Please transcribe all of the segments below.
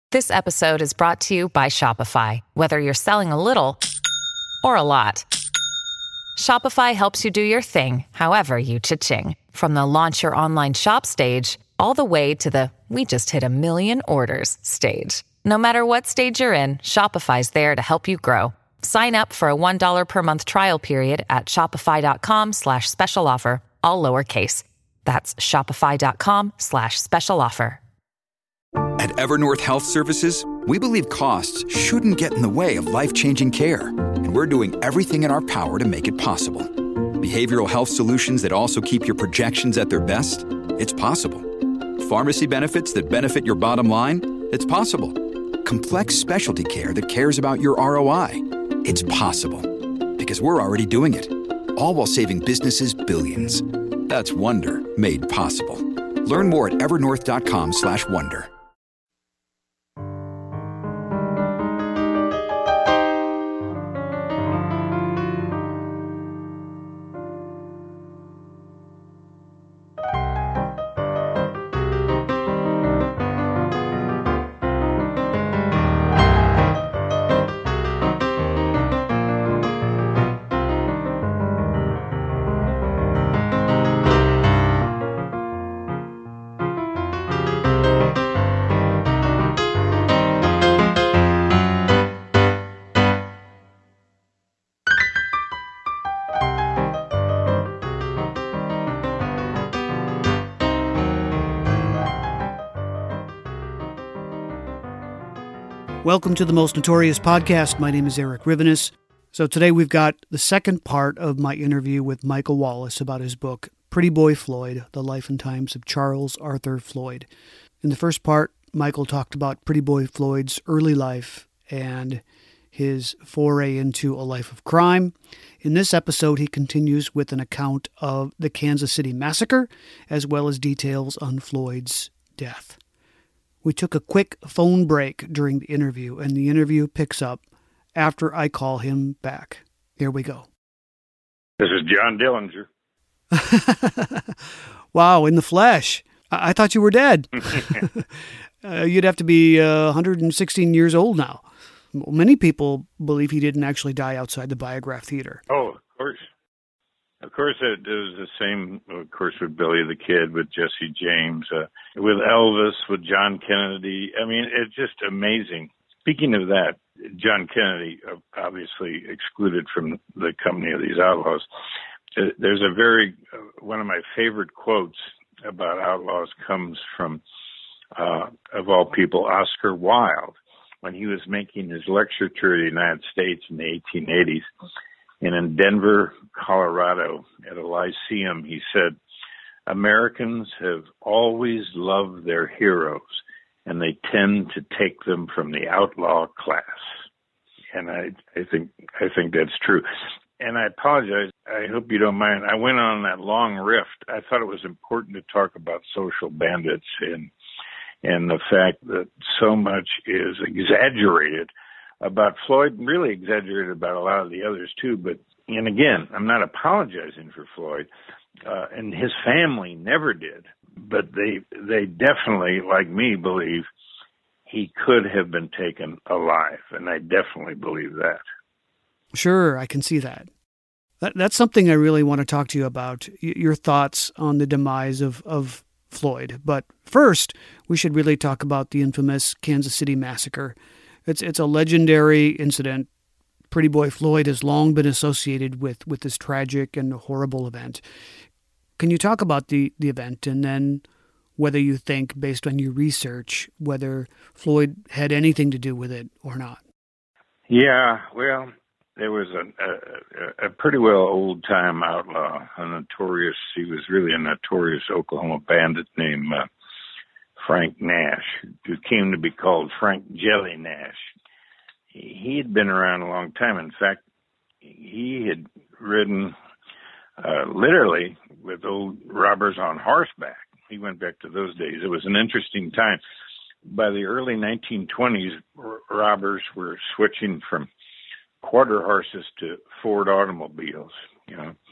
This episode is brought to you by Shopify. Whether you're selling a little or a lot, Shopify helps you do your thing, however you cha-ching. From the launch your online shop stage, all the way to the we just hit 1 million orders stage. No matter what stage you're in, Shopify's there to help you grow. Sign up for a $1 per month trial period at shopify.com/special offer, all lowercase. That's shopify.com/special offer. At Evernorth Health Services, we believe costs shouldn't get in the way of life-changing care, and we're doing everything in our power to make it possible. Behavioral health solutions that also keep your projections at their best? It's possible. Pharmacy benefits that benefit your bottom line? It's possible. Complex specialty care that cares about your ROI? It's possible. Because we're already doing it. All while saving businesses billions. That's Wonder made possible. Learn more at evernorth.com/wonder. Welcome to the Most Notorious Podcast. My name is Eric Rivenes. So today we've got the second part of my interview with Michael Wallace about his book, Pretty Boy Floyd, The Life and Times of Charles Arthur Floyd. In the first part, Michael talked about Pretty Boy Floyd's early life and his foray into a life of crime. In this episode, he continues with an account of the Kansas City Massacre, as well as details on Floyd's death. We took a quick phone break during the interview, and the interview picks up after I call him back. Here we go. This is John Dillinger. Wow, in the flesh. I thought you were dead. You'd have to be 116 years old now. Many people believe he didn't actually die outside the Biograph Theater. Oh, of course. Of course, it was the same, of course, with Billy the Kid, with Jesse James, with Elvis, with John Kennedy. I mean, it's just amazing. Speaking of that, John Kennedy, obviously excluded from the company of these outlaws. There's one of my favorite quotes about outlaws comes from, of all people, Oscar Wilde, when he was making his lecture tour of the United States in the 1880s. And in Denver, Colorado, at a lyceum, he said, Americans have always loved their heroes, and they tend to take them from the outlaw class. And I think that's true. And I apologize. I hope you don't mind. I went on that long riff. I thought it was important to talk about social bandits and the fact that so much is exaggerated about Floyd, really exaggerated about a lot of the others too. And again, I'm not apologizing for Floyd, and his family never did, but they definitely, like me, believe he could have been taken alive, and I definitely believe that. Sure, I can see that. That's something I really want to talk to you about, your thoughts on the demise of Floyd. But first, we should really talk about the infamous Kansas City Massacre. It's a legendary incident. Pretty Boy Floyd has long been associated with this tragic and horrible event. Can you talk about the event and then whether you think, based on your research, whether Floyd had anything to do with it or not? Yeah, well, there was a pretty well old-time outlaw, he was really a notorious Oklahoma bandit named Frank Nash, who came to be called Frank Jelly Nash. He had been around a long time. In fact, he had ridden literally with old robbers on horseback. He went back to those days. It was an interesting time. By the early 1920s, robbers were switching from quarter horses to Ford automobiles,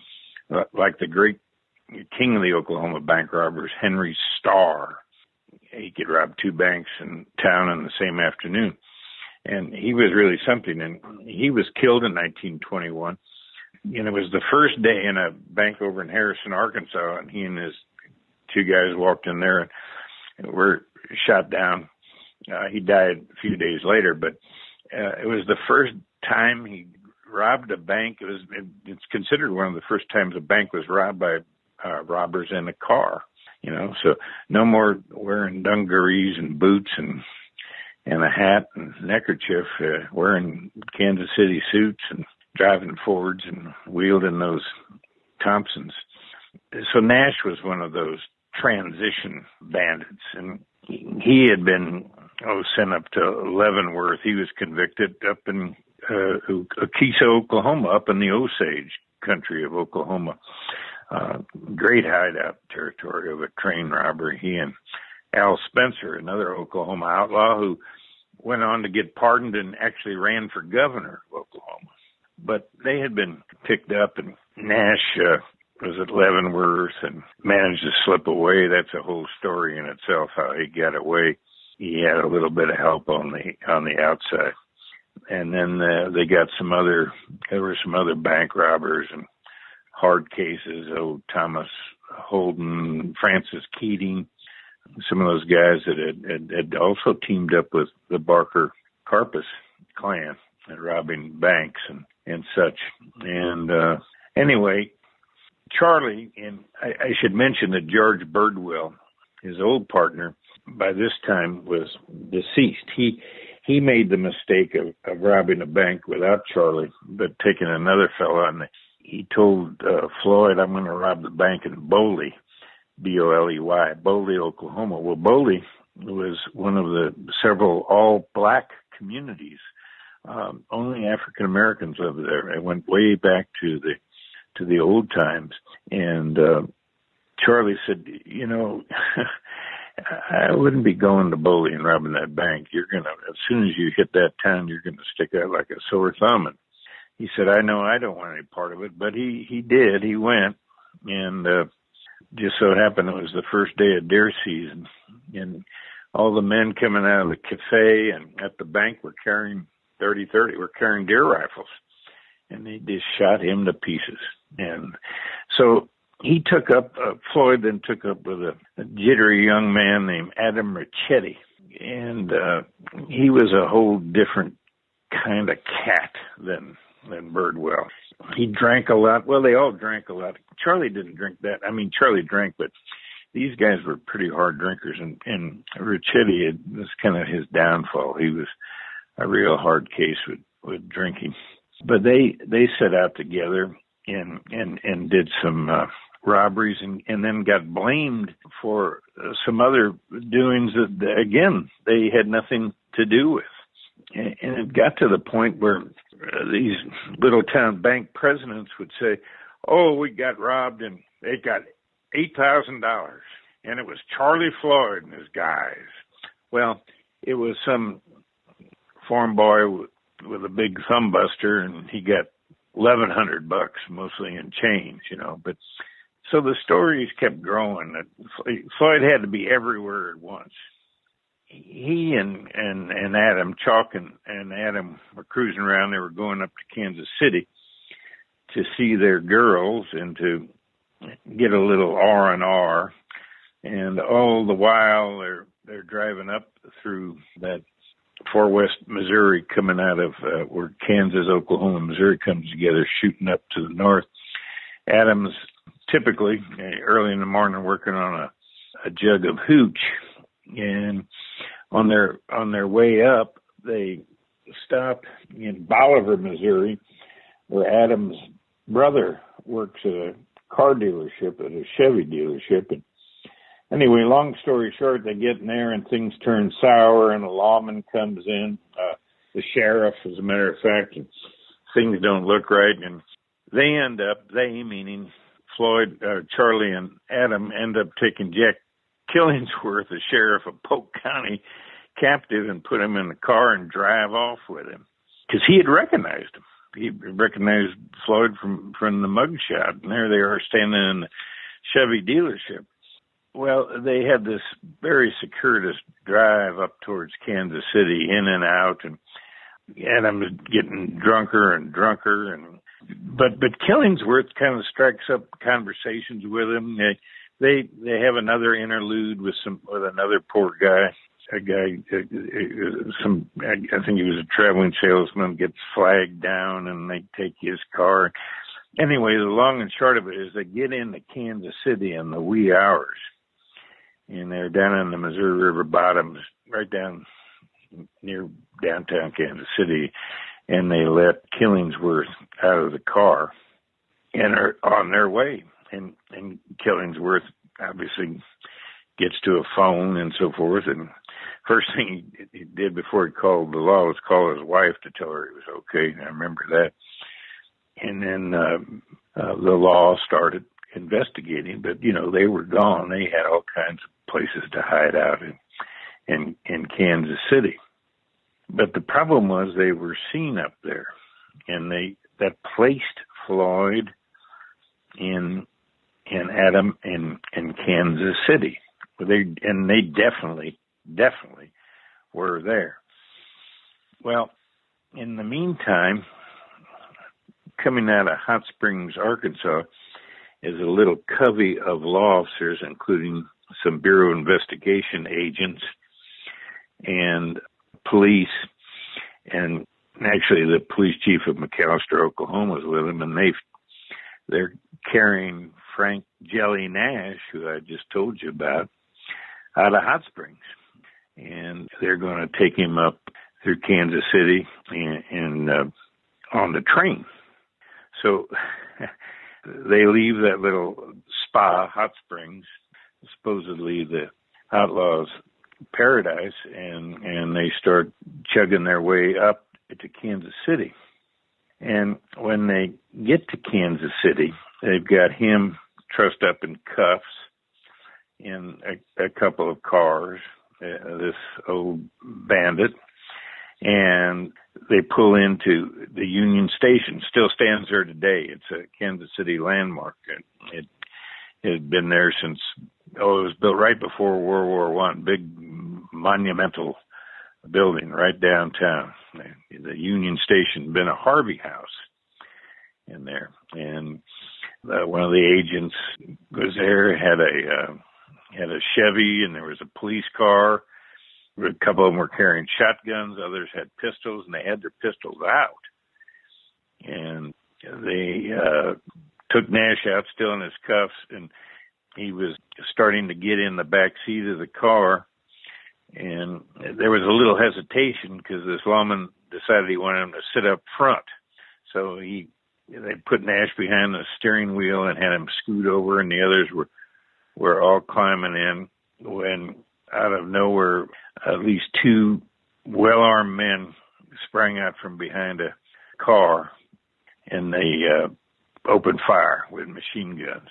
like the great king of the Oklahoma bank robbers, Henry Starr. he could rob 2 banks in town in the same afternoon. And he was really something. And he was killed in 1921. And it was the first day in a bank over in Harrison, Arkansas, and he and his 2 guys walked in there and were shot down. He died a few days later, but it was the first time he robbed a bank. It's considered one of the first times a bank was robbed by robbers in a car. So no more wearing dungarees and boots and a hat and neckerchief, wearing Kansas City suits and driving Fords and wielding those Thompsons. So Nash was one of those transition bandits, and he had been sent up to Leavenworth. He was convicted up in Keesa, Oklahoma, up in the Osage country of Oklahoma. Great hideout territory of a train robbery. He and Al Spencer, another Oklahoma outlaw who went on to get pardoned and actually ran for governor of Oklahoma. But they had been picked up, and Nash was at Leavenworth and managed to slip away. That's a whole story in itself, how he got away. He had a little bit of help on the outside. And then there were some other bank robbers and hard cases. Thomas Holden, Francis Keating, some of those guys that had also teamed up with the Barker Karpus clan at robbing banks and such. And anyway, Charlie, and I should mention that George Birdwell, his old partner, by this time was deceased. He made the mistake of robbing a bank without Charlie, but taking another fellow on. He told Floyd, "I'm going to rob the bank in Boley, B-O-L-E-Y, Boley, Oklahoma." Well, Boley was one of the several all-black communities. Only African Americans lived there. It went way back to the old times. And Charlie said, I wouldn't be going to Boley and robbing that bank. As soon as you hit that town, you're going to stick out like a sore thumb. And he said, I know I don't want any part of it, but he did. He went, and just so happened it was the first day of deer season, and all the men coming out of the cafe and at the bank were carrying 30-30, were carrying deer rifles, and they just shot him to pieces. And so he took up, Floyd then took up with a jittery young man named Adam Ricchetti, and he was a whole different kind of cat than Birdwell. He drank a lot. Well, they all drank a lot. Charlie didn't drink that. I mean, Charlie drank, but these guys were pretty hard drinkers, and Ricchetti, was kind of his downfall. He was a real hard case with drinking. But they set out together and did some robberies and then got blamed for some other doings that, again, they had nothing to do with. And it got to the point where these little town bank presidents would say, we got robbed and they got $8,000. And it was Charlie Floyd and his guys. Well, it was some farm boy with a big thumb buster, and he got $1,100, mostly in change, But so the stories kept growing. Floyd had to be everywhere at once. He and Adam, Chalk and Adam were cruising around. They were going up to Kansas City to see their girls and to get a little R&R. And all the while they're driving up through that Far West Missouri, coming out of where Kansas, Oklahoma, Missouri comes together, shooting up to the north. Adam's typically early in the morning working on a jug of hooch, and on their way up, they stop in Bolivar, Missouri, where Adam's brother works at a car dealership, at a Chevy dealership. And anyway, long story short, they get in there and things turn sour, and a lawman comes in, the sheriff, as a matter of fact, and things don't look right, and they meaning Floyd, Charlie and Adam, end up taking Jack Killingsworth, the sheriff of Polk County, captive and put him in the car and drive off with him, because he had recognized him. He recognized Floyd from the mugshot, and there they are standing in the Chevy dealership. Well, they had this very circuitous drive up towards Kansas City, in and out, and I'm getting drunker and drunker, but Killingsworth kind of strikes up conversations with him. They have another interlude with another poor guy. I think he was a traveling salesman, gets flagged down, and they take his car. Anyway, the long and short of it is they get into Kansas City in the wee hours, and they're down in the Missouri River bottoms, right down near downtown Kansas City, and they let Killingsworth out of the car and are on their way. And Killingsworth obviously gets to a phone and so forth, and first thing he did before he called the law was call his wife to tell her it was okay. I remember that. And then the law started investigating, but, they were gone. They had all kinds of places to hide out in Kansas City. But the problem was they were seen up there, and that placed Floyd and Adam in Kansas City. They definitely were there. Well, in the meantime, coming out of Hot Springs, Arkansas, is a little covey of law officers, including some Bureau of Investigation agents and police, and actually the police chief of McAlester, Oklahoma, is with them, and they're carrying Frank Jelly Nash, who I just told you about, out of Hot Springs, and they're going to take him up through Kansas City and on the train. So they leave that little spa, Hot Springs, supposedly the outlaws' paradise, and they start chugging their way up to Kansas City. And when they get to Kansas City, they've got him trussed up in cuffs in a couple of cars, this old bandit, and they pull into the Union Station. Still stands there today. It's a Kansas City landmark. It had been there since, it was built right before World War I. Big monumental building right downtown. The Union Station, been a Harvey House in there. And one of the agents was there, had a Chevy, and there was a police car. A couple of them were carrying shotguns, others had pistols, and they had their pistols out. And they took Nash out, still in his cuffs, and he was starting to get in the back seat of the car. And there was a little hesitation because this lawman decided he wanted him to sit up front. So they put Nash behind the steering wheel and had him scoot over, and the others were all climbing in, when out of nowhere, at least two well-armed men sprang out from behind a car, and they opened fire with machine guns.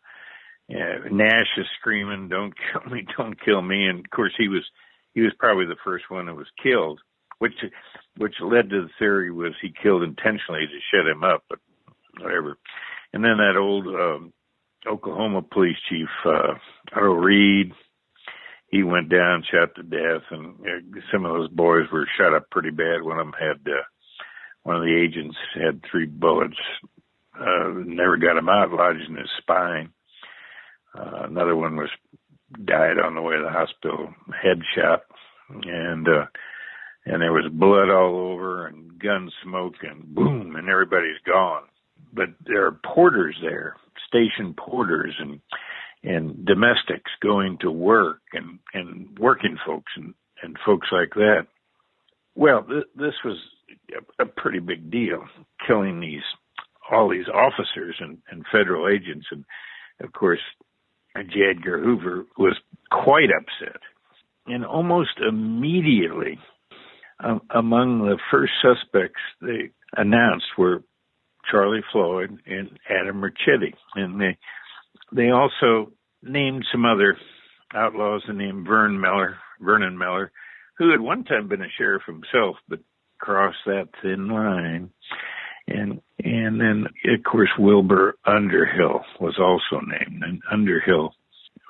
Nash is screaming, "Don't kill me, don't kill me." And of course he was probably the first one that was killed, which led to the theory was he killed intentionally to shut him up, but whatever. And then that old Oklahoma police chief, Earl Reed, he went down, shot to death, and some of those boys were shot up pretty bad. One of them had, one of the agents had 3 bullets, never got him out, lodged in his spine. Another one died on the way to the hospital, headshot, and there was blood all over and gun smoke and boom, and everybody's gone. But there are porters there, station porters and domestics going to work and working folks and folks like that. Well, this was a pretty big deal, killing all these officers and federal agents. And of course, J. Edgar Hoover was quite upset. And almost immediately, among the first suspects they announced were Charlie Floyd and Adam Richetti. And they also named some other outlaws, named Vernon Miller, who had one time been a sheriff himself, but crossed that thin line. And then, of course, Wilbur Underhill was also named. And Underhill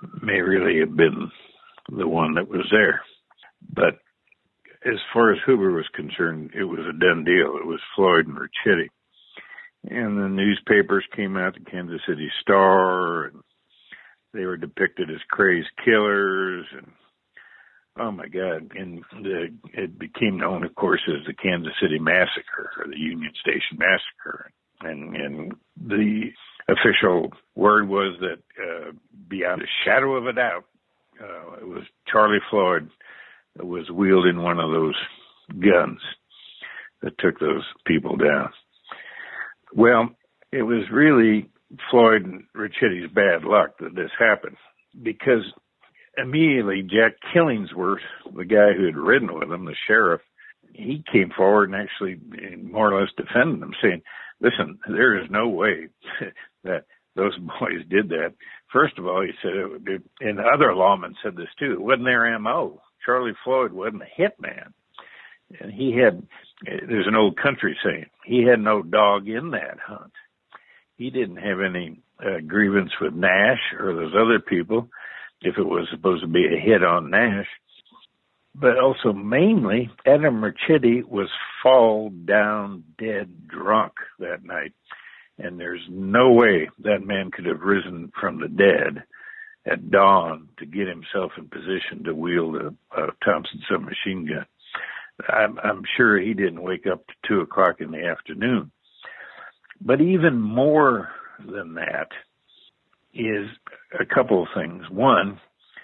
may really have been the one that was there. But as far as Hoover was concerned, it was a done deal. It was Floyd and Ricchetti. And the newspapers came out, the Kansas City Star, and they were depicted as crazed killers. And oh, my God. And it became known, of course, as the Kansas City Massacre or the Union Station Massacre. And the official word was that beyond a shadow of a doubt, it was Charlie Floyd that was wielding one of those guns that took those people down. Well, it was really Floyd and Ricchetti's bad luck that this happened, because immediately Jack Killingsworth, the guy who had ridden with him, the sheriff, he came forward and actually more or less defended him, saying, listen, there is no way that those boys did that. First of all, he said, and other lawmen said this too, it wasn't their MO. Charlie Floyd wasn't a hitman. And there's an old country saying, he had no dog in that hunt. He didn't have any grievance with Nash or those other people, if it was supposed to be a hit on Nash. But also mainly, Adam Ricchetti was fall down dead drunk that night. And there's no way that man could have risen from the dead at dawn to get himself in position to wield a Thompson submachine gun. I'm sure he didn't wake up to 2 o'clock in the afternoon. But even more than that is a couple of things. One,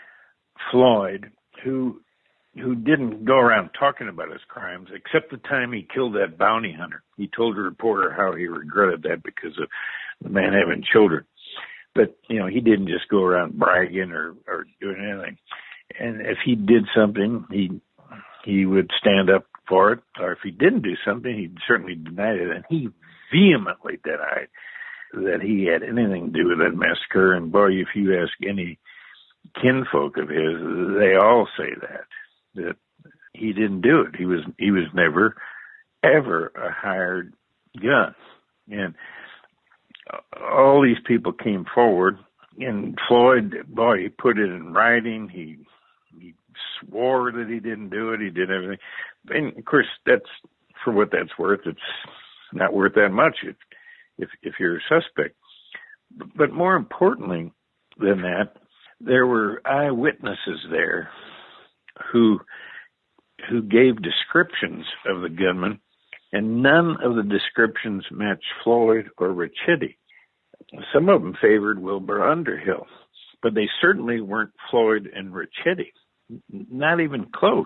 Floyd, who didn't go around talking about his crimes, except the time he killed that bounty hunter. He told a reporter how he regretted that because of the man having children. But, he didn't just go around bragging or doing anything. And if he did something, he would stand up for it. Or if he didn't do something, he'd certainly deny it. And he vehemently denied that he had anything to do with that massacre. And boy, if you ask any kinfolk of his, they all say that he didn't do it. He was never, ever a hired gun. And all these people came forward, and Floyd, boy, he put it in writing. He swore that he didn't do it. He did everything. And of course, that's for what that's worth. It's not worth that much if you're a suspect. But more importantly than that, there were eyewitnesses there who gave descriptions of the gunman, and none of the descriptions matched Floyd or Ricchetti. Some of them favored Wilbur Underhill, but they certainly weren't Floyd and Ricchetti. Not even close.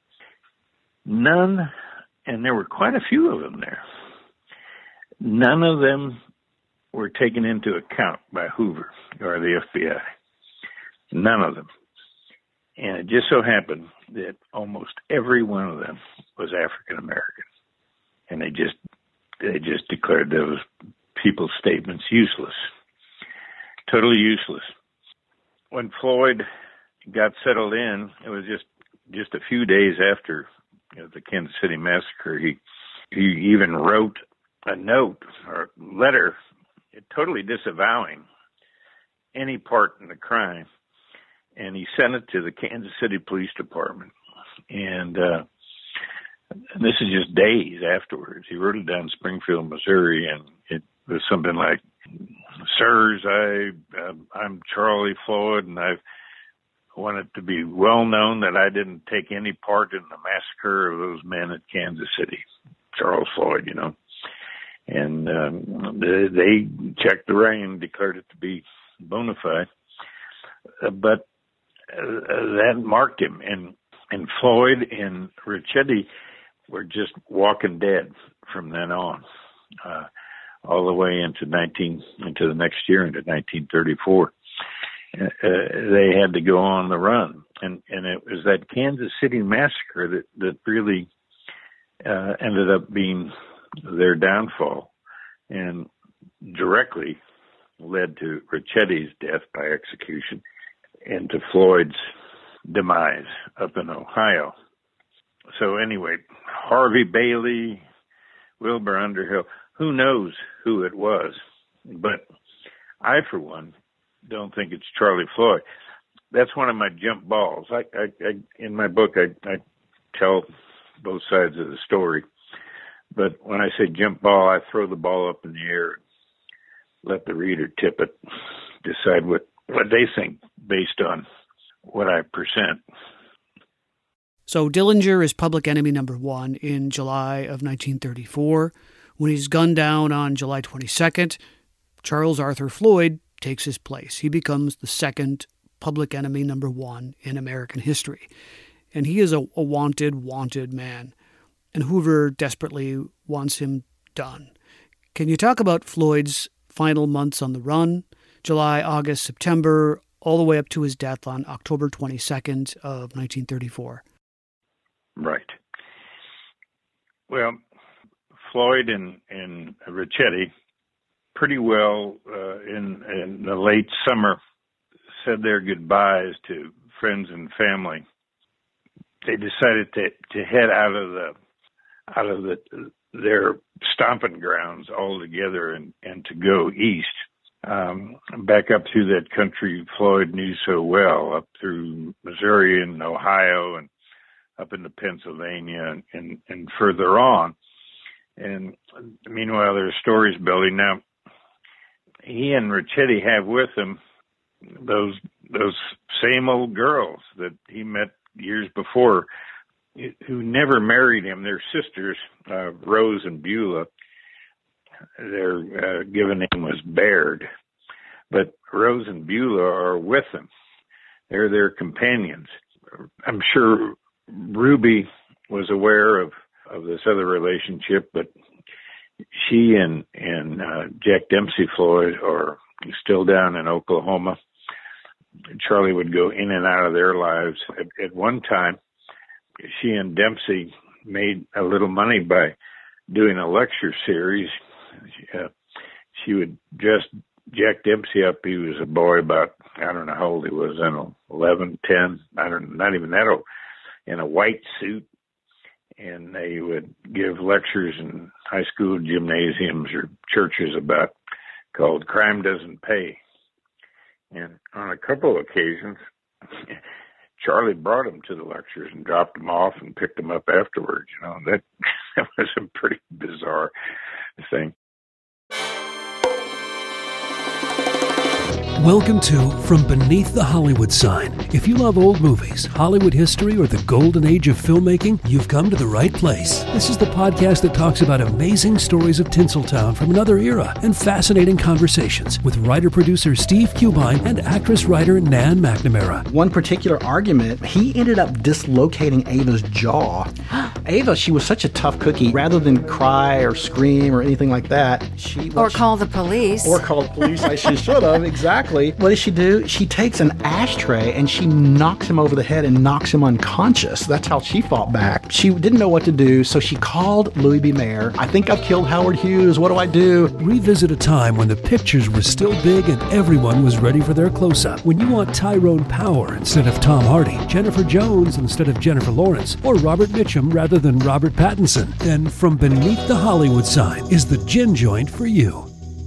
None, and there were quite a few of them there. None of them were taken into account by Hoover or the FBI. None of them. And it just so happened that almost every one of them was African American. And they just declared those people's statements useless. Totally useless. When Floyd got settled in, it was just a few days after the Kansas City Massacre. He even wrote a note or letter totally disavowing any part in the crime, and he sent it to the Kansas City Police Department. And this is just days afterwards. He wrote it down in Springfield, Missouri, and it was something like, "Sirs, I'm Charlie Floyd, and I want it to be well known that I didn't take any part in the massacre of those men at Kansas City." Charles Floyd, And they checked the writing, declared it to be bona fide. But that marked him. And Floyd and Ricchetti were just walking dead from then on, all the way into the next year, into 1934. They had to go on the run. And it was that Kansas City Massacre that really ended up being their downfall and directly led to Ricchetti's death by execution and to Floyd's demise up in Ohio. So anyway, Harvey Bailey, Wilbur Underhill, who knows who it was, but I, for one, don't think it's Charlie Floyd. that's one of my jump balls. I in my book, I tell both sides of the story. But when I say jump ball, I throw the ball up in the air, let the reader tip it, decide what they think based on what I present. So Dillinger is public enemy number one in July of 1934. When he's gunned down on July 22nd, Charles Arthur Floyd takes his place. He becomes the second public enemy number one in American history. And he is a wanted man. And Hoover desperately wants him done. Can you talk about Floyd's final months on the run, July, August, September, all the way up to his death on October 22nd of 1934? Right. Well, Floyd and Ricchetti pretty well in the late summer said their goodbyes to friends and family. They decided to head out of their stomping grounds altogether and to go east, back up through that country Floyd knew so well, up through Missouri and Ohio and up into Pennsylvania and further on. And meanwhile, there's stories building. Now, he and Ricchetti have with him those same old girls that he met years before, who never married him. They're sisters, Rose and Beulah. Their given name was Baird, but Rose and Beulah are with them. They're their companions. I'm sure Ruby was aware of this other relationship, but she and Jack Dempsey Floyd are still down in Oklahoma. Charlie would go in and out of their lives. At one time, she and Dempsey made a little money by doing a lecture series. She would dress Jack Dempsey up. He was a boy about, I don't know how old he was then, 11, 10, not even that old, in a white suit. And they would give lectures in high school gymnasiums or churches called Crime Doesn't Pay. And on a couple of occasions, Charlie brought him to the lectures and dropped him off and picked him up afterwards. You know, that was a pretty bizarre thing. Welcome to From Beneath the Hollywood Sign. If you love old movies, Hollywood history, or the golden age of filmmaking, you've come to the right place. This is the podcast that talks about amazing stories of Tinseltown from another era and fascinating conversations with writer-producer Steve Cubine and actress-writer Nan McNamara. One particular argument, he ended up dislocating Ava's jaw. Ava, she was such a tough cookie. Rather than cry or scream or anything like that, Or call the police. She should have, exactly. What does she do? She takes an ashtray and she knocks him over the head and knocks him unconscious. That's how she fought back. She didn't know what to do, so she called Louis B. Mayer. I think I've killed Howard Hughes. What do I do? Revisit a time when the pictures were still big and everyone was ready for their close-up. When you want Tyrone Power instead of Tom Hardy, Jennifer Jones instead of Jennifer Lawrence, or Robert Mitchum rather than Robert Pattinson, then From Beneath the Hollywood Sign is the gin joint for you.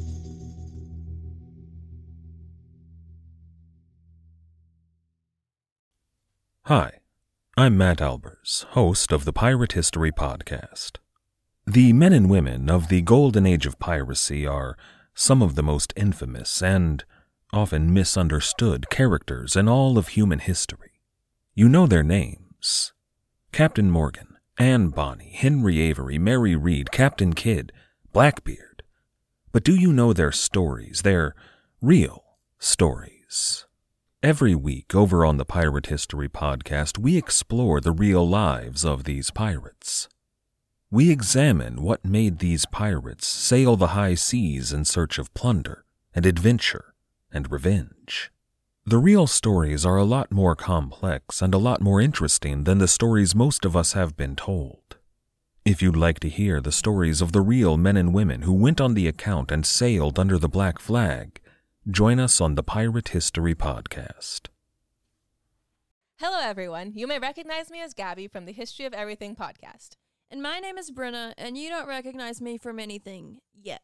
Hi, I'm Matt Albers, host of the Pirate History Podcast. The men and women of the golden age of piracy are some of the most infamous and often misunderstood characters in all of human history. You know their names: Captain Morgan, Anne Bonny, Henry Avery, Mary Read, Captain Kidd, Blackbeard. But do you know their stories, their real stories? Every week over on the Pirate History Podcast, we explore the real lives of these pirates. We examine what made these pirates sail the high seas in search of plunder and adventure and revenge. The real stories are a lot more complex and a lot more interesting than the stories most of us have been told. If you'd like to hear the stories of the real men and women who went on the account and sailed under the black flag, join us on the Pirate History Podcast. Hello, everyone. You may recognize me as Gabby from the History of Everything podcast. And my name is Brenna, and you don't recognize me from anything yet.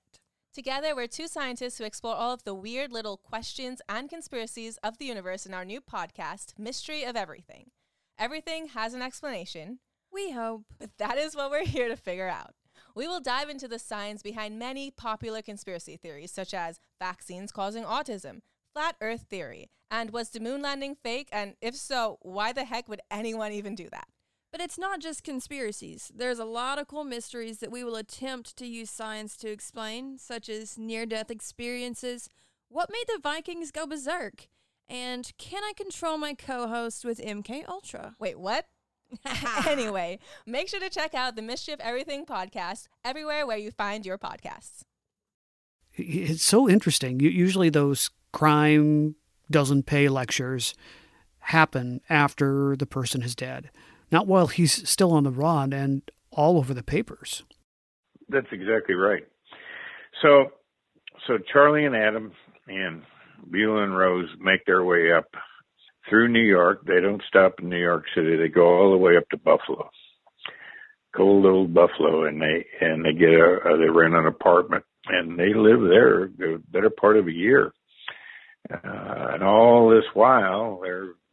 Together, we're two scientists who explore all of the weird little questions and conspiracies of the universe in our new podcast, Mystery of Everything. Everything has an explanation. We hope. But that is what we're here to figure out. We will dive into the science behind many popular conspiracy theories, such as vaccines causing autism, flat earth theory, and was the moon landing fake? And if so, why the heck would anyone even do that? But it's not just conspiracies. There's a lot of cool mysteries that we will attempt to use science to explain, such as near-death experiences, what made the Vikings go berserk, and can I control my co-host with MK Ultra? Wait, what? Anyway, make sure to check out the Mystery of Everything podcast everywhere where you find your podcasts. It's so interesting. Usually those crime doesn't pay lectures happen after the person is dead, not while he's still on the run and all over the papers. That's exactly right. So Charlie and Adam and Beulah and Rose make their way up through New York. They don't stop in New York City. They go all the way up to Buffalo, cold old Buffalo, and they they rent an apartment and they live there the better part of a year. And all this while,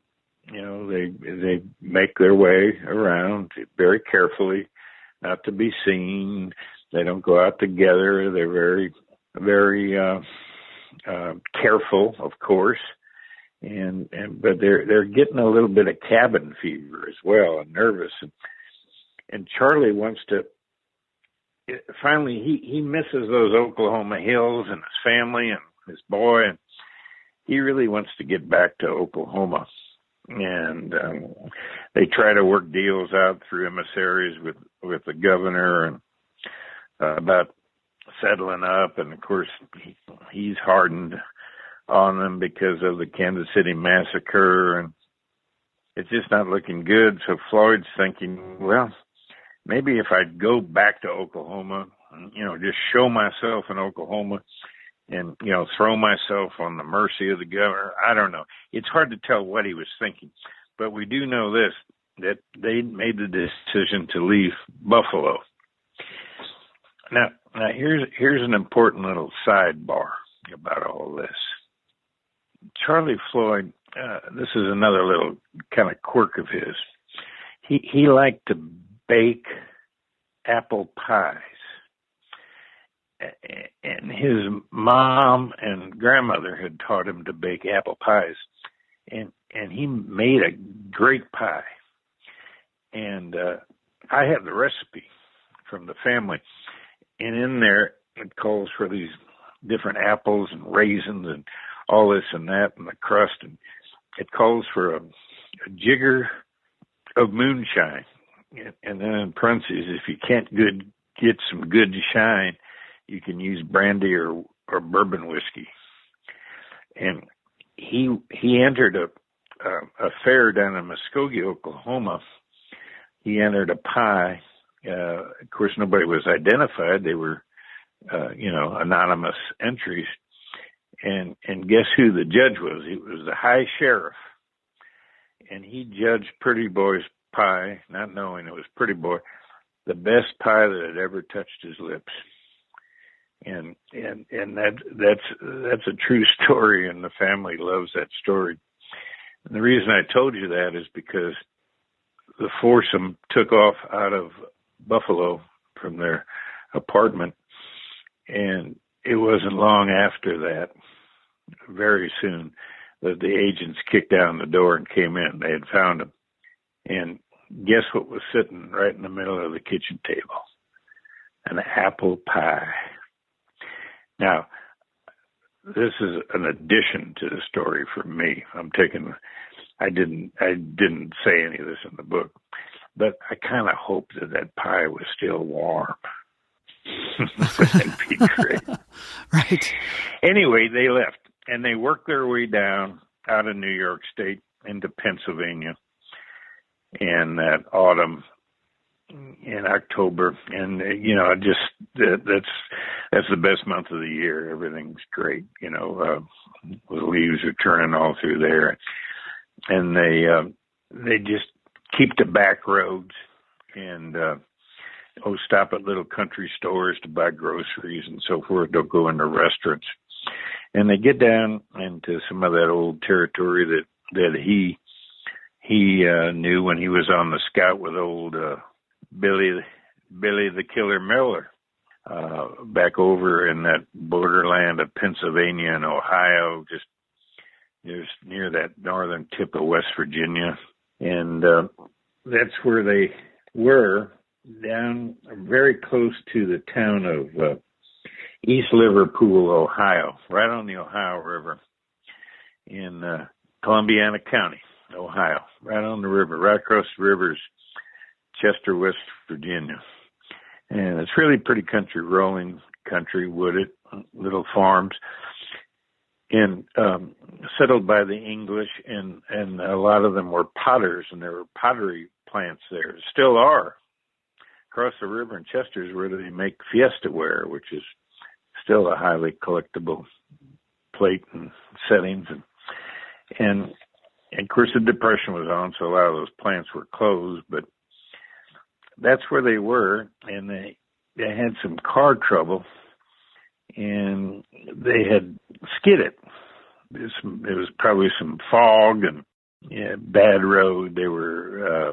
they make their way around very carefully, not to be seen. They don't go out together. They're very, very careful, of course. But they're getting a little bit of cabin fever as well, and nervous. And Charlie wants to. Finally, he misses those Oklahoma hills and his family and his boy, and he really wants to get back to Oklahoma. And they try to work deals out through emissaries with the governor and about settling up. And of course, he's hardened on them because of the Kansas City massacre, and it's just not looking good. So Floyd's thinking, well, maybe if I'd go back to Oklahoma, just show myself in Oklahoma and, throw myself on the mercy of the governor. I don't know. It's hard to tell what he was thinking, but we do know this, that they made the decision to leave Buffalo. Now here's an important little sidebar about all this. Charlie Floyd, this is another little kind of quirk of his. He liked to bake apple pies. And his mom and grandmother had taught him to bake apple pies. And he made a great pie. And I have the recipe from the family. And in there, it calls for these different apples and raisins and all this and that and the crust. And it calls for a jigger of moonshine. And then in parentheses, if you can't get some good shine, you can use brandy or bourbon whiskey. And he entered a fair down in Muskogee, Oklahoma. He entered a pie. Of course, nobody was identified. They were, anonymous entries. And guess who the judge was? He was the high sheriff. And he judged Pretty Boy's pie, not knowing it was Pretty Boy, the best pie that had ever touched his lips. And that's a true story, and the family loves that story. And the reason I told you that is because the foursome took off out of Buffalo from their apartment, and it wasn't long after that, very soon, that the agents kicked down the door and came in. They had found him. And guess what was sitting right in the middle of the kitchen table? An apple pie. Now, this is an addition to the story for me. I didn't say any of this in the book, but I kind of hoped that pie was still warm. That'd be great. Right. Anyway, they left, and they worked their way down out of New York State into Pennsylvania. And that autumn, in October, and that's the best month of the year. Everything's great, the leaves are turning all through there, and they just keep the back roads, and stop at little country stores to buy groceries and so forth. They'll go into restaurants. And they get down into some of that old territory that he knew when he was on the scout with old Billy the Killer Miller, back over in that borderland of Pennsylvania and Ohio, just near that northern tip of West Virginia. And that's where they were, down very close to the town of East Liverpool, Ohio, right on the Ohio River in Columbiana County, Ohio, right on the river, right across the river's Chester, West Virginia. And it's really pretty country, rolling country, wooded, little farms, and settled by the English, and a lot of them were potters, and there were pottery plants there. Still are. Across the river in Chester is where they make Fiesta ware, which is still a highly collectible plate and settings. And of course, the Depression was on, so a lot of those plants were closed, but that's where they were, and they had some car trouble, and they had skidded. It was probably some fog and bad road. They were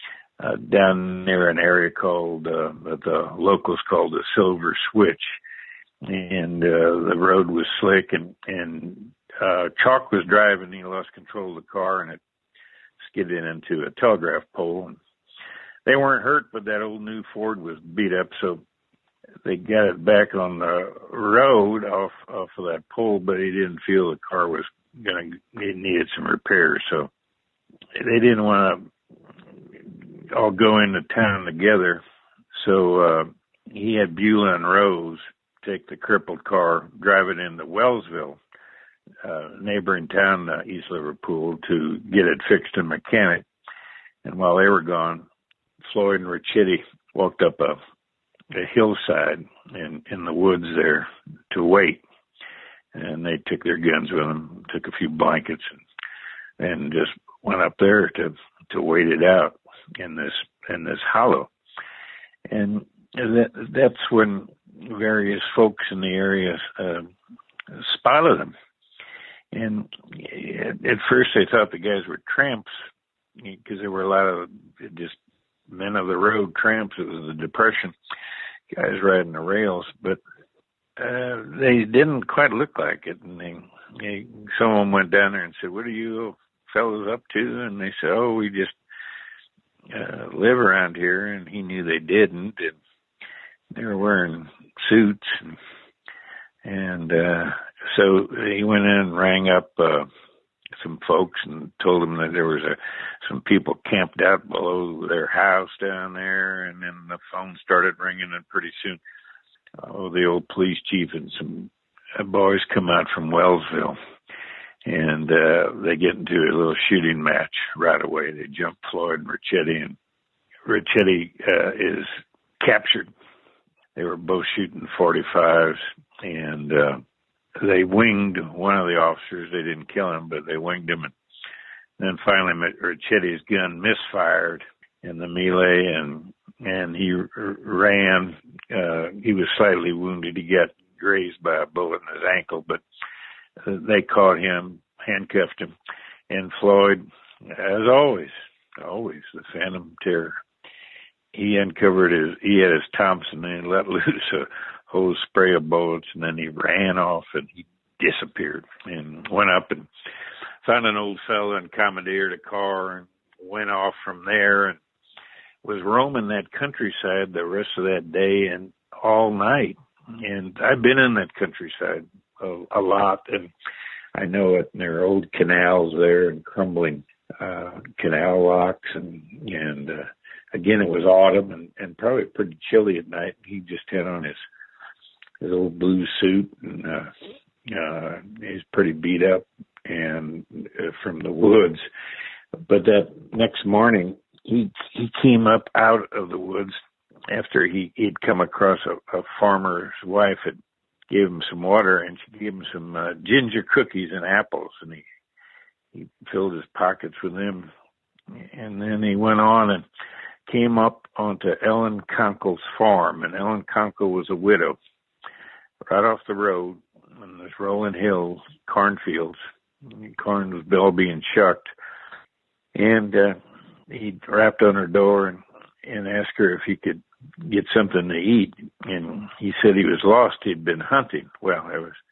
down near an area called, the locals called the Silver Switch, and the road was slick, and Chalk was driving. He lost control of the car, and it skidded into a telegraph pole. And they weren't hurt, but that old new Ford was beat up, so they got it back on the road off of that pole, but he didn't feel the car was it needed some repairs, so they didn't want to all go into town together. So he had Beulah and Rose take the crippled car, drive it into Wellsville, neighboring town, East Liverpool, to get it fixed and mechanic. And while they were gone, Floyd and Richetti walked up a hillside in the woods there to wait. And they took their guns with them, took a few blankets, and just went up there to wait it out in this hollow. And that's when various folks in the area spotted them. And at first they thought the guys were tramps, because there were a lot of just men of the road tramps. It was the Depression, guys riding the rails, but they didn't quite look like it. And someone went down there and said, "What are you fellows up to?" And they said, "Oh, we just live around here." And he knew they didn't. And they were wearing suits, and so he went in and rang up some folks and told them that there was some people camped out below their house down there. And then the phone started ringing, and pretty soon, the old police chief and some boys come out from Wellsville, and they get into a little shooting match right away. They jump Floyd and Richetti, and Richetti is captured. They were both shooting .45s, and they winged one of the officers. They didn't kill him, but they winged him. And then finally, Richetti's gun misfired in the melee, and he ran. He was slightly wounded. He got grazed by a bullet in his ankle, but they caught him, handcuffed him. And Floyd, as always, the Phantom Terror, he had his Thompson, and he let loose a whole spray of bullets, and then he ran off, and he disappeared, and went up and found an old fella and commandeered a car, and went off from there, and was roaming that countryside the rest of that day and all night. And I've been in that countryside a lot, and I know it. And there are old canals there and crumbling canal locks, and again, it was autumn and probably pretty chilly at night. He just had on his old blue suit, and he's pretty beat up and from the woods. But that next morning, he came up out of the woods after he'd come across a farmer's wife had gave him some water, and she gave him some ginger cookies and apples, and he filled his pockets with them. And then he went on and came up onto Ellen Conkle's farm, and Ellen Conkle was a widow, right off the road in this rolling hills, cornfields. Corn was all being shucked. And he rapped on her door and asked her if he could get something to eat. And he said he was lost. He'd been hunting. Well, it was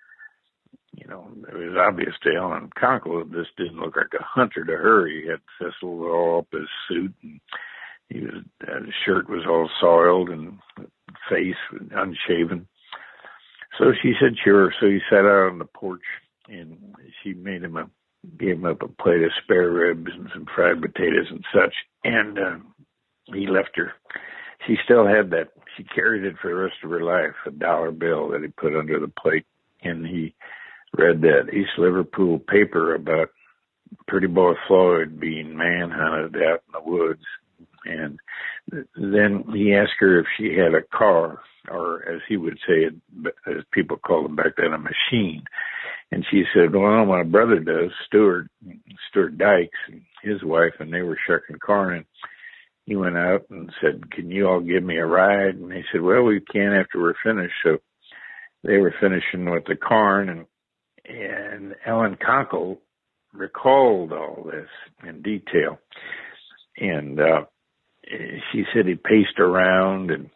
obvious to Ellen Conkle that this didn't look like a hunter to her. He had thistles all up his suit, and his shirt was all soiled and face unshaven. So she said sure. So he sat out on the porch, and she gave him up a plate of spare ribs and some fried potatoes and such. And he left her. She still had that. She carried it for the rest of her life, a $1 bill that he put under the plate. And he read that East Liverpool paper about Pretty Boy Floyd being manhunted out in the woods. And then he asked her if she had a car, or as he would say it, as people called them back then, a machine. And she said, well, my brother does, Stuart Dykes, and his wife, and they were shucking corn. And he went out and said, can you all give me a ride? And they said, well, we can after we're finished. So they were finishing with the corn, and Ellen Conkle recalled all this in detail. And she said he paced around, and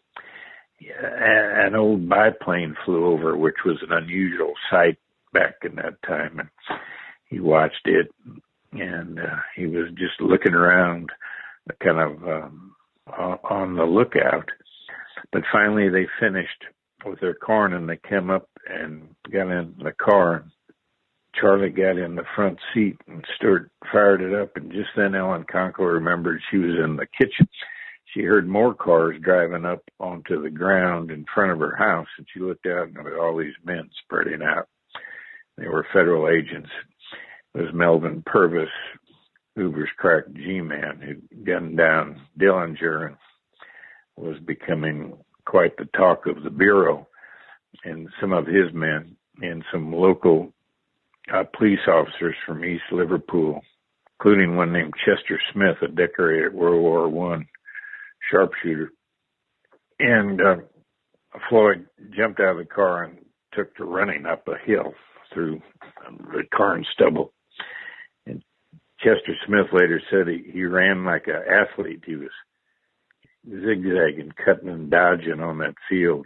an old biplane flew over, which was an unusual sight back in that time. And he watched it, and he was just looking around, kind of on the lookout. But finally they finished with their corn, and they came up and got in the car. Charlie got in the front seat, and Stuart fired it up, and just then Ellen Conkle remembered she was in the kitchen. She heard more cars driving up onto the ground in front of her house, and she looked out, and there were all these men spreading out. They were federal agents. It was Melvin Purvis, Hoover's crack G-man, who gunned down Dillinger and was becoming quite the talk of the Bureau, and some of his men, and some local police officers from East Liverpool, including one named Chester Smith, a decorated World War I sharpshooter. And Floyd jumped out of the car and took to running up a hill through the corn stubble. And Chester Smith later said he ran like an athlete. He was zigzagging, cutting and dodging on that field.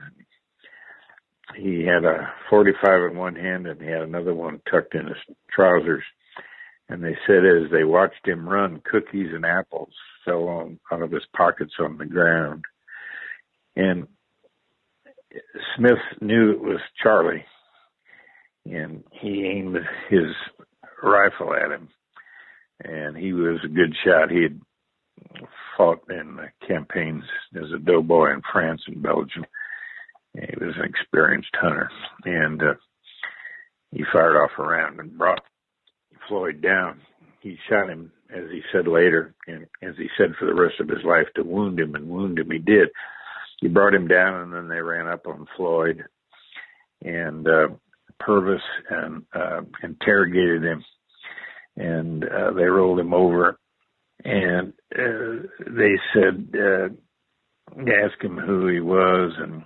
He had a .45 in one hand, and he had another one tucked in his trousers. And they said as they watched him run, cookies and apples fell out of his pockets on the ground. And Smith knew it was Charlie, and he aimed his rifle at him. And he was a good shot. He had fought in the campaigns as a doughboy in France and Belgium. He was an experienced hunter, and he fired off a round and brought Floyd down. He shot him, as he said later, and as he said for the rest of his life, to wound him, and wound him he did. He brought him down, and then they ran up on Floyd, and Purvis and interrogated him, and they rolled him over, and they said, asked him who he was, and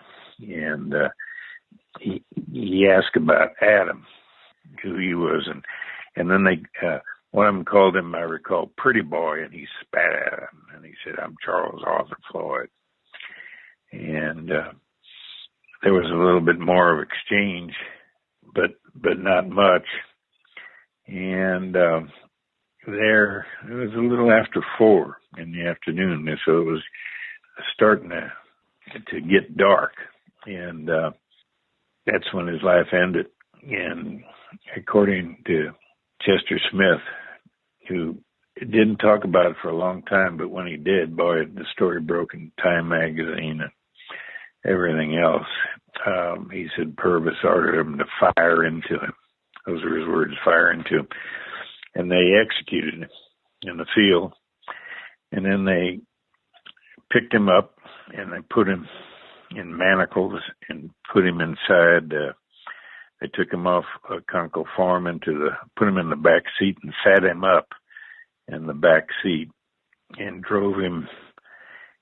he asked about Adam, who he was, and then they one of them called him, I recall, Pretty Boy, and he spat at him, and he said, I'm Charles Arthur Floyd. And there was a little bit more of exchange, but not much. And there, it was a little after 4 in the afternoon, so it was starting to get dark. And that's when his life ended. And according to Chester Smith, who didn't talk about it for a long time, but when he did, boy, the story broke in Time magazine and everything else. He said Purvis ordered him to fire into him. Those were his words, fire into him. And they executed him in the field. And then they picked him up and they put him in manacles and put him inside. They took him off Conkle Farm put him in the back seat and sat him up in the back seat and drove him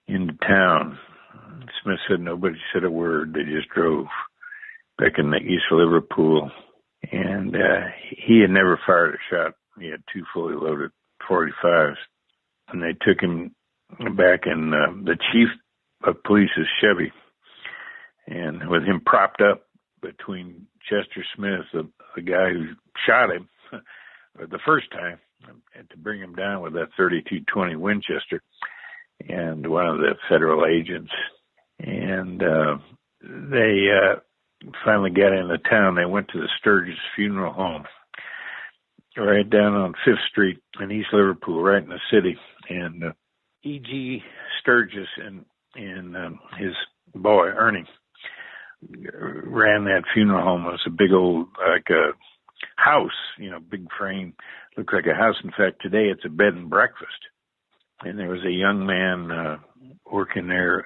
into town. Smith said nobody said a word. They just drove back in the East Liverpool. And he had never fired a shot. He had 2 fully loaded 45s. And they took him back in the chief of police's Chevy. And with him propped up between Chester Smith, the guy who shot him the first time, and to bring him down with that 32-20 Winchester, and one of the federal agents. And they finally got into town. They went to the Sturgis Funeral Home right down on 5th Street in East Liverpool, right in the city. And E.G. Sturgis and his boy, Ernie, ran that funeral home. It was a big old, like a house, big frame, looked like a house. In fact, today it's a bed and breakfast. And there was a young man working there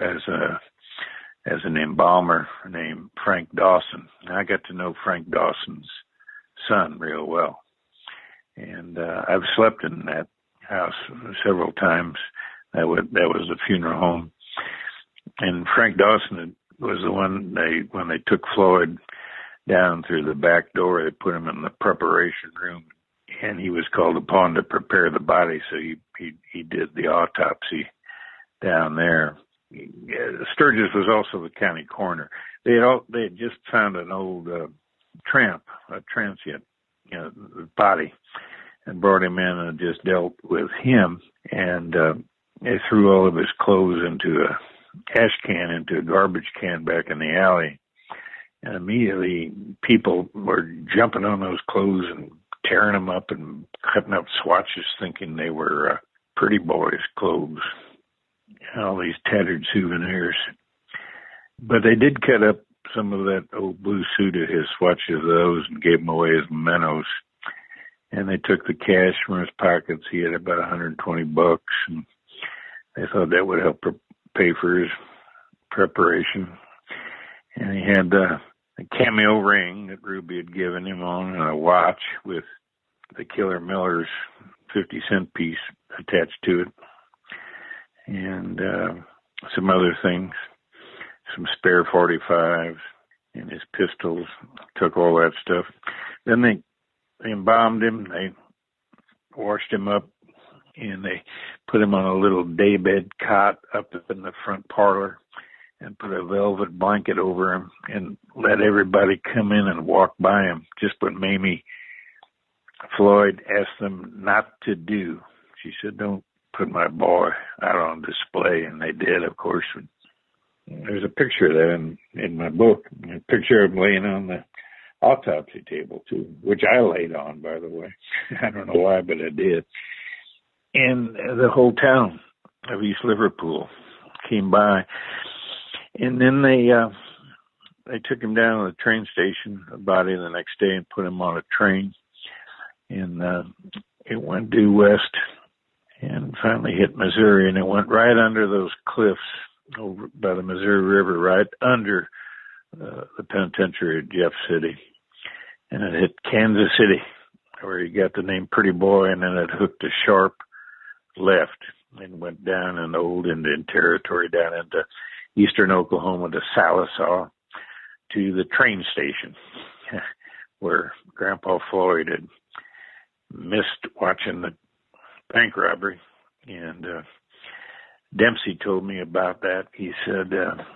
as an embalmer named Frank Dawson. And I got to know Frank Dawson's son real well. And I've slept in that house several times. That was the funeral home. And Frank Dawson was the one when they took Floyd down through the back door, they put him in the preparation room, and he was called upon to prepare the body. So he did the autopsy down there. Sturgis was also the county coroner. They had just found an old a transient, body, and brought him in and just dealt with him. And they threw all of his clothes into a garbage can back in the alley. And immediately people were jumping on those clothes and tearing them up and cutting up swatches, thinking they were Pretty Boy's clothes. All these tattered souvenirs. But they did cut up some of that old blue suit of his, swatches of those, and gave them away as mementos. And they took the cash from his pockets. He had about $120, and they thought that would help pay for his preparation. And he had a cameo ring that Ruby had given him on, and a watch with the Killer Miller's 50-cent piece attached to it, and some other things, some spare 45s, and his pistols. Took all that stuff. Then they embalmed him. They washed him up, and they put him on a little daybed cot up in the front parlor, and put a velvet blanket over him, and let everybody come in and walk by him. Just what Mamie Floyd asked them not to do. She said, "Don't put my boy out on display," and they did, of course. There's a picture of that in my book, a picture of him laying on the autopsy table, too, which I laid on, by the way. I don't know why, but I did. And the whole town of East Liverpool came by. And then they took him down to the train station, the body, the next day, and put him on a train. And it went due west and finally hit Missouri, and it went right under those cliffs over by the Missouri River, right under the penitentiary at Jeff City. And it hit Kansas City, where he got the name Pretty Boy, and then it hooked a sharp left and went down an old Indian territory down into eastern Oklahoma to Sallisaw, to the train station where Grandpa Floyd had missed watching the bank robbery. And Dempsey told me about that. He said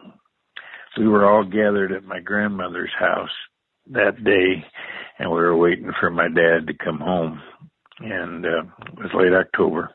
we were all gathered at my grandmother's house that day, and we were waiting for my dad to come home. And it was late October.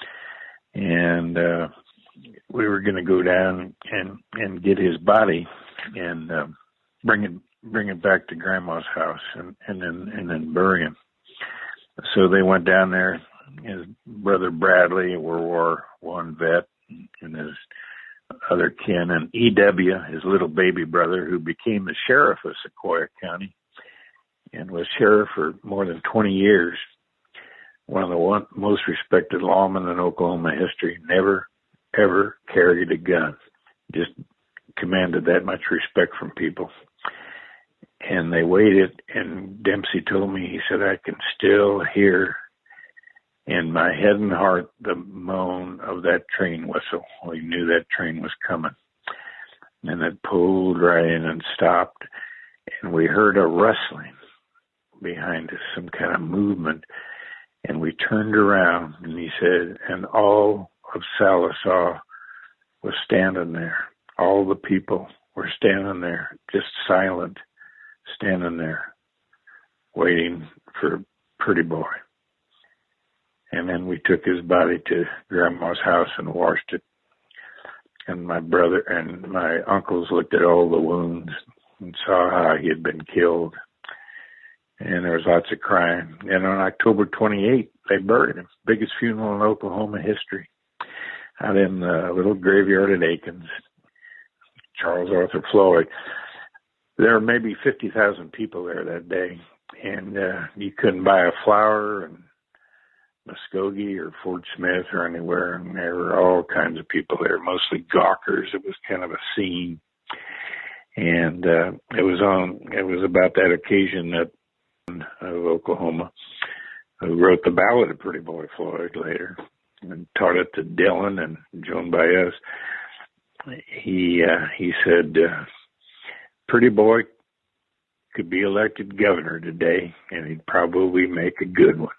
And we were going to go down and get his body and bring it back to Grandma's house and then bury him. So they went down there. His brother Bradley, a World War I vet, and his other kin, and E.W., his little baby brother, who became the sheriff of Sequoyah County and was sheriff for more than 20 years. One of the most respected lawmen in Oklahoma history, never, ever carried a gun. Just commanded that much respect from people. And they waited, and Dempsey told me, he said, I can still hear in my head and heart the moan of that train whistle. We knew that train was coming. And it pulled right in and stopped. And we heard a rustling behind us, some kind of movement. And we turned around, and he said, and all of Sallisaw was standing there. All the people were standing there, just silent, standing there, waiting for Pretty Boy. And then we took his body to Grandma's house and washed it. And my brother and my uncles looked at all the wounds and saw how he had been killed. And there was lots of crying. And on October 28th, they buried him. Biggest funeral in Oklahoma history. Out in the little graveyard at Aikens. Charles Arthur Floyd. There were maybe 50,000 people there that day. And you couldn't buy a flower in Muskogee or Fort Smith or anywhere. And there were all kinds of people there, mostly gawkers. It was kind of a scene. And it was about that occasion that of Oklahoma, who wrote the ballad of Pretty Boy Floyd later and taught it to Dylan and Joan Baez. He said, Pretty Boy could be elected governor today, and he'd probably make a good one.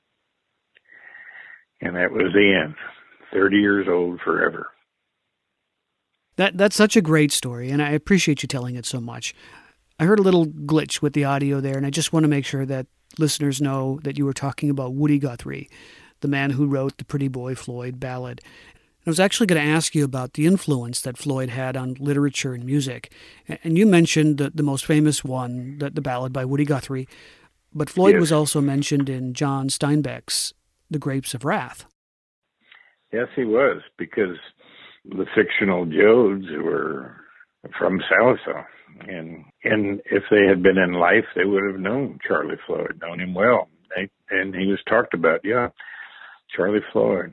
And that was the end. 30 years old forever. That's such a great story, and I appreciate you telling it so much. I heard a little glitch with the audio there, and I just want to make sure that listeners know that you were talking about Woody Guthrie, the man who wrote the Pretty Boy Floyd ballad. I was actually going to ask you about the influence that Floyd had on literature and music. And you mentioned the most famous one, the ballad by Woody Guthrie, but Floyd was also mentioned in John Steinbeck's The Grapes of Wrath. Yes, he was, because the fictional Joads were from Sallisaw. And if they had been in life, they would have known Charlie Floyd, known him well. And he was talked about, Charlie Floyd.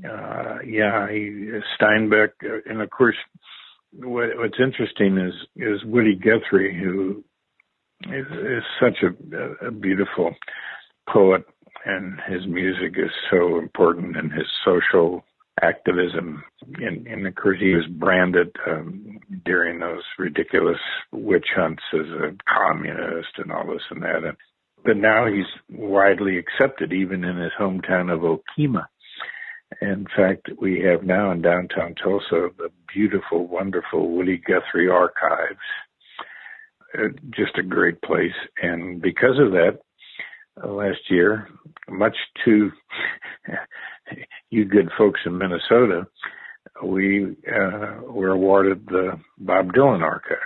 Steinbeck. And of course, what's interesting is Woody Guthrie, who is such a beautiful poet, and his music is so important in his social activism. And of course, he was branded during those ridiculous witch hunts as a communist and all this and that. But now he's widely accepted, even in his hometown of Okemah. In fact, we have now in downtown Tulsa the beautiful, wonderful Woody Guthrie Archives. Just a great place. And because of that, last year, much to you good folks in Minnesota, we were awarded the Bob Dylan Archives.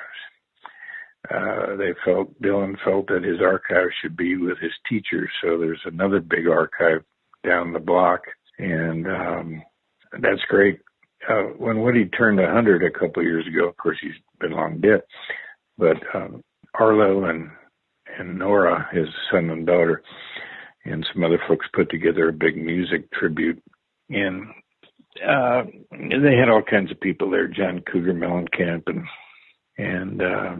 Dylan felt that his archive should be with his teachers, so there's another big archive down the block, and that's great. When Woody turned 100 a couple of years ago, of course he's been long dead, but Arlo and Nora, his son and daughter, and some other folks put together a big music tribute. And they had all kinds of people there, John Cougar Mellencamp, and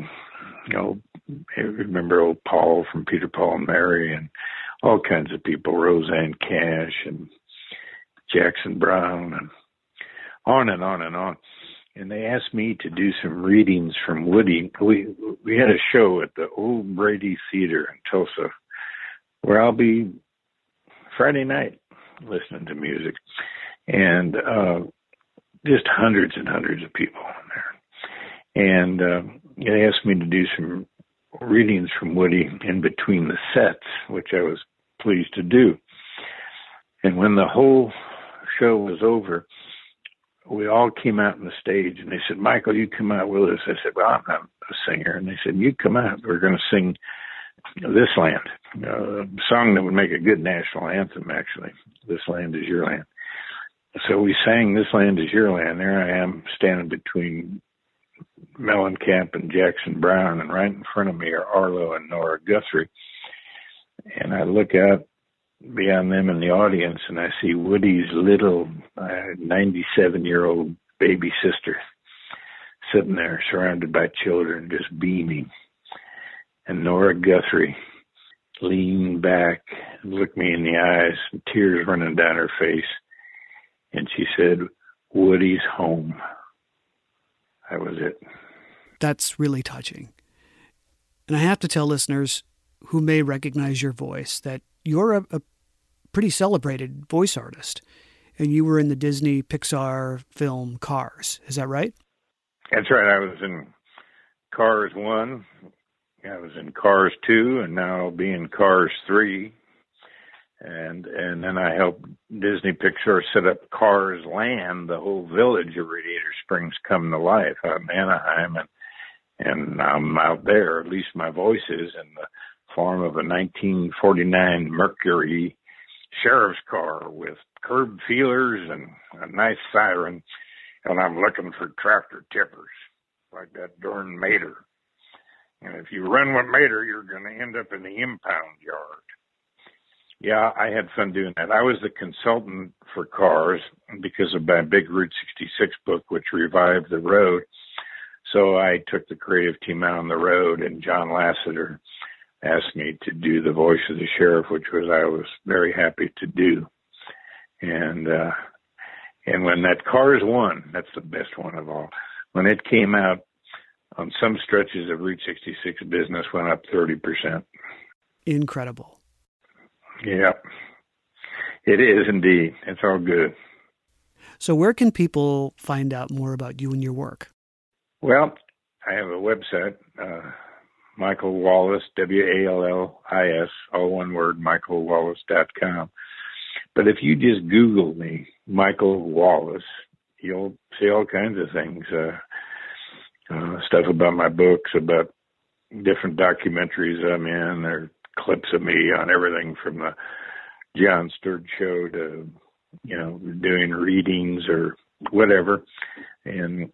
I remember old Paul from Peter, Paul and Mary, and all kinds of people, Roseanne Cash and Jackson Brown, and on and on and on. And they asked me to do some readings from Woody. We had a show at the Old Brady Theater in Tulsa, where I'll be Friday night listening to music, and just hundreds and hundreds of people in there. And they asked me to do some readings from Woody in between the sets, which I was pleased to do. And when the whole show was over, we all came out on the stage, and they said, Michael, you come out with us. I said, well, I'm not a singer. And they said, you come out. We're going to sing This Land, a song that would make a good national anthem, actually. This Land is Your Land. So we sang This Land is Your Land. There I am standing between Mellencamp and Jackson Brown, and right in front of me are Arlo and Nora Guthrie. And I look out beyond them in the audience, and I see Woody's little 97-year-old baby sister sitting there surrounded by children, just beaming. And Nora Guthrie leaned back and looked me in the eyes, and tears running down her face. And she said, "Woody's home." That was it. That's really touching. And I have to tell listeners who may recognize your voice that you're a pretty celebrated voice artist. And you were in the Disney Pixar film Cars. Is that right? That's right. I was in Cars 1. I was in Cars 2, and now I'll be in Cars 3. And then I helped Disney Pixar set up Cars Land, the whole village of Radiator Springs come to life out in Anaheim. And I'm out there, at least my voice is, in the form of a 1949 Mercury sheriff's car with curb feelers and a nice siren. And I'm looking for tractor tippers, like that darn Mater. And if you run with Mater, you're going to end up in the impound yard. Yeah, I had fun doing that. I was the consultant for Cars because of my big Route 66 book, which revived the road. So I took the creative team out on the road, and John Lasseter asked me to do the voice of the sheriff, which I was very happy to do. And when that Cars 1, that's the best one of all, when it came out, on some stretches of Route 66 business went up 30%. Incredible. Yeah, it is indeed. It's all good. So where can people find out more about you and your work? Well, I have a website, Michael Wallis, WALLIS, all one word, michaelwallis.com. But if you just Google me, Michael Wallis, you'll see all kinds of things, stuff about my books, about different documentaries I'm in. There are clips of me on everything from the Jon Stewart show to, doing readings or whatever. And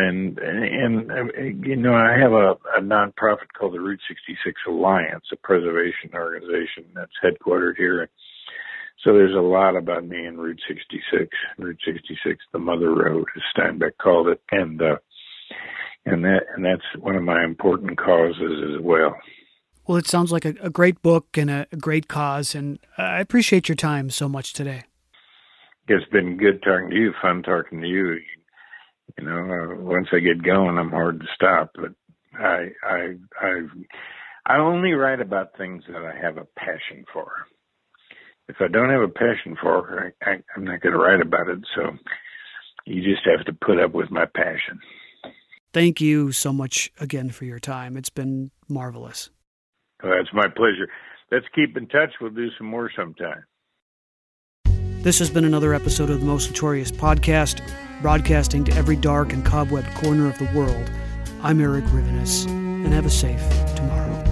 I have a nonprofit called the Route 66 Alliance, a preservation organization that's headquartered here. So there's a lot about me in Route 66. Route 66, the Mother Road, as Steinbeck called it, and that's one of my important causes as well. Well, it sounds like a great book and a great cause, and I appreciate your time so much today. It's been good talking to you, fun talking to you. Once I get going, I'm hard to stop. But I only write about things that I have a passion for. If I don't have a passion for, I'm not going to write about it. So you just have to put up with my passion. Thank you so much again for your time. It's been marvelous. Well, that's my pleasure. Let's keep in touch. We'll do some more sometime. This has been another episode of the Most Notorious Podcast, broadcasting to every dark and cobwebbed corner of the world. I'm Eric Rivenes, and have a safe tomorrow.